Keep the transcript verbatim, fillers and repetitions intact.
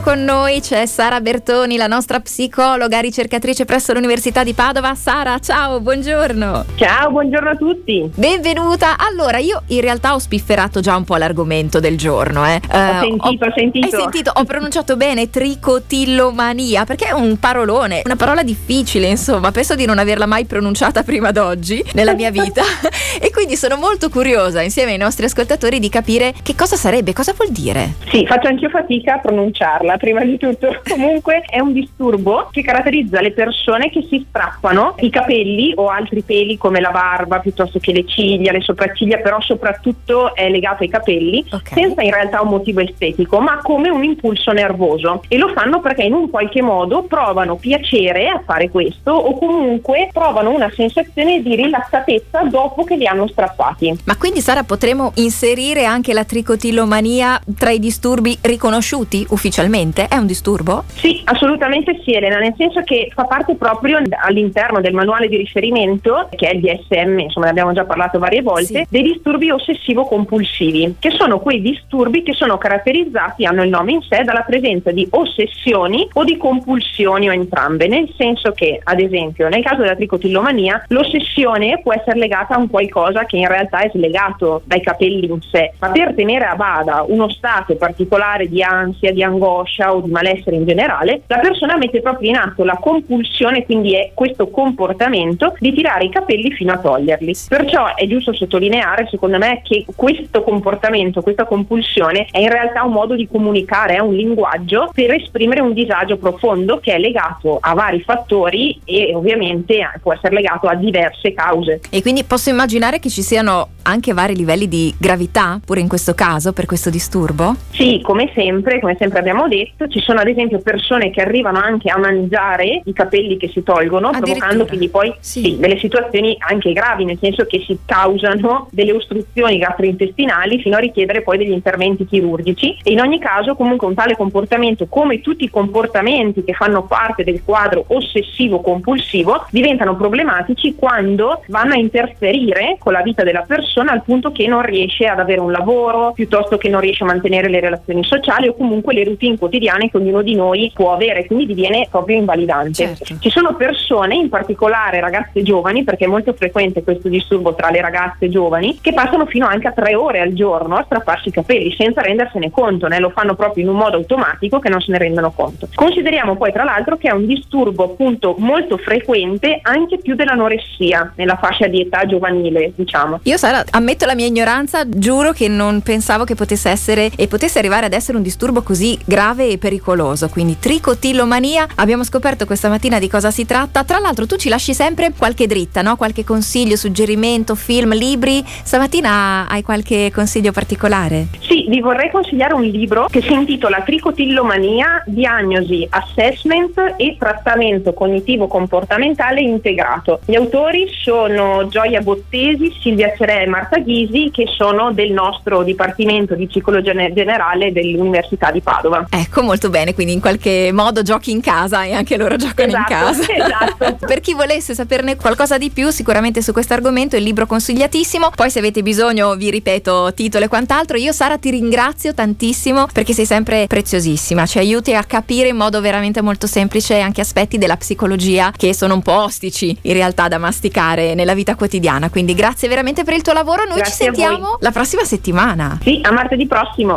Con noi c'è Sara Bertoni, la nostra psicologa, ricercatrice presso l'Università di Padova. Sara, ciao, buongiorno. Ciao, buongiorno a tutti. Benvenuta. Allora, io in realtà ho spifferato già un po' l'argomento del giorno. Eh. Uh, ho sentito, ho, ho sentito. Hai sentito? Ho pronunciato bene, tricotillomania, perché è un parolone, una parola difficile, insomma. Penso di non averla mai pronunciata prima d'oggi nella mia vita. E quindi sono molto curiosa, insieme ai nostri ascoltatori, di capire che cosa sarebbe, cosa vuol dire. Sì, faccio anch'io fatica a pronunciarla. Prima di tutto, comunque è un disturbo che caratterizza le persone che si strappano i capelli o altri peli come la barba piuttosto che le ciglia, le sopracciglia, però soprattutto è legato ai capelli, okay, senza in realtà un motivo estetico, ma come un impulso nervoso, e lo fanno perché in un qualche modo provano piacere a fare questo o comunque provano una sensazione di rilassatezza dopo che li hanno strappati. Ma quindi, Sara, potremo inserire anche la tricotillomania tra i disturbi riconosciuti ufficialmente? È un disturbo? Sì, assolutamente sì, Elena, nel senso che fa parte proprio all'interno del manuale di riferimento, che è il D S M, insomma ne abbiamo già parlato varie volte, sì, dei disturbi ossessivo-compulsivi, che sono quei disturbi che sono caratterizzati, hanno il nome in sé, dalla presenza di ossessioni o di compulsioni o entrambe, nel senso che, ad esempio, nel caso della tricotillomania, l'ossessione può essere legata a un qualcosa che in realtà è slegato dai capelli in sé, ma per tenere a bada uno stato particolare di ansia, di angoscia o di malessere in generale, la persona mette proprio in atto la compulsione, quindi è questo comportamento di tirare i capelli fino a toglierli. Perciò è giusto sottolineare, secondo me, che questo comportamento, questa compulsione è in realtà un modo di comunicare, è un linguaggio per esprimere un disagio profondo che è legato a vari fattori e ovviamente può essere legato a diverse cause. E quindi posso immaginare che ci siano anche vari livelli di gravità pure in questo caso per questo disturbo? Sì, come sempre, come sempre abbiamo detto, ci sono ad esempio persone che arrivano anche a mangiare i capelli che si tolgono, provocando quindi poi sì. Sì, delle situazioni anche gravi, nel senso che si causano delle ostruzioni gastrointestinali fino a richiedere poi degli interventi chirurgici, e in ogni caso comunque un tale comportamento, come tutti i comportamenti che fanno parte del quadro ossessivo-compulsivo, diventano problematici quando vanno a interferire con la vita della persona al punto che non riesce ad avere un lavoro, piuttosto che non riesce a mantenere le relazioni sociali o comunque le routine quotidiane che ognuno di noi può avere, quindi diviene proprio invalidante. Certo. Ci sono persone, in particolare ragazze giovani, perché è molto frequente questo disturbo tra le ragazze giovani, che passano fino anche a tre ore al giorno a strapparsi i capelli senza rendersene conto, né? Lo fanno proprio in un modo automatico che non se ne rendono conto. Consideriamo poi tra l'altro che è un disturbo appunto molto frequente, anche più dell'anoressia nella fascia di età giovanile, diciamo. Io, Sara, ammetto la mia ignoranza, giuro che non pensavo che potesse essere e potesse arrivare ad essere un disturbo così grave e pericoloso. Quindi tricotillomania, abbiamo scoperto questa mattina di cosa si tratta. Tra l'altro tu ci lasci sempre qualche dritta, no? Qualche consiglio, suggerimento, film, libri. Stamattina hai qualche consiglio particolare? Sì, vi vorrei consigliare un libro che si intitola Tricotillomania, diagnosi, assessment e trattamento cognitivo-comportamentale integrato. Gli autori sono Gioia Bottesi, Silvia Cerè e Marta Ghisi, che sono del nostro Dipartimento di Psicologia Generale dell'Università di Padova. Ecco, molto bene, quindi in qualche modo giochi in casa e anche loro giocano esatto, in casa. Esatto. Per chi volesse saperne qualcosa di più sicuramente su questo argomento, il libro consigliatissimo. Poi se avete bisogno, vi ripeto, titolo e quant'altro. Io, Sara, ti ringrazio tantissimo perché sei sempre preziosissima, ci aiuti a capire in modo veramente molto semplice anche aspetti della psicologia che sono un po' ostici in realtà da masticare nella vita quotidiana. Quindi grazie veramente per il tuo lavoro, noi grazie ci sentiamo la prossima settimana. Sì, a martedì prossimo.